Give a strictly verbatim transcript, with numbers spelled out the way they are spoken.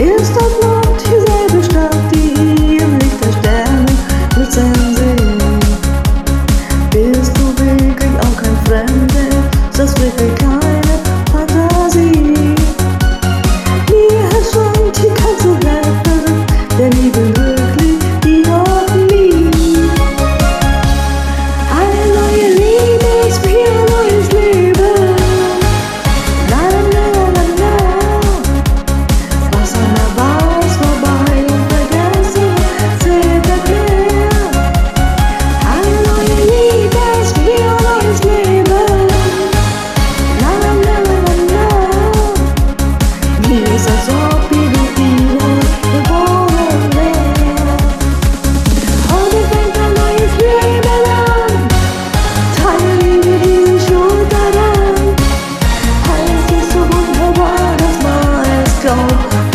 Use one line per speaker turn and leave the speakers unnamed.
Ist das Land dieselbe Stadt, die im Licht der Sterne glitzern sehen? Bist du wirklich auch kein Fremder? Ist das wirklich keine Fantasie? Mir erscheint hier kein so bleiben, denn ich bin wirklich die noch nie. Eine neue Liebe ist wie ein neues Leben. La la la la la. Was einmal war, ist vorbei und vergessen zählt erklärt. Eine neue Liebe ist wie ein neues Leben. La la la la la. Mir ist als ob ich wieder geboren wär. Heute fängt ein neues Leben an. Teile Liebe, diese Schuld daran. Alles ist so wunderbar, dass man es glaubt.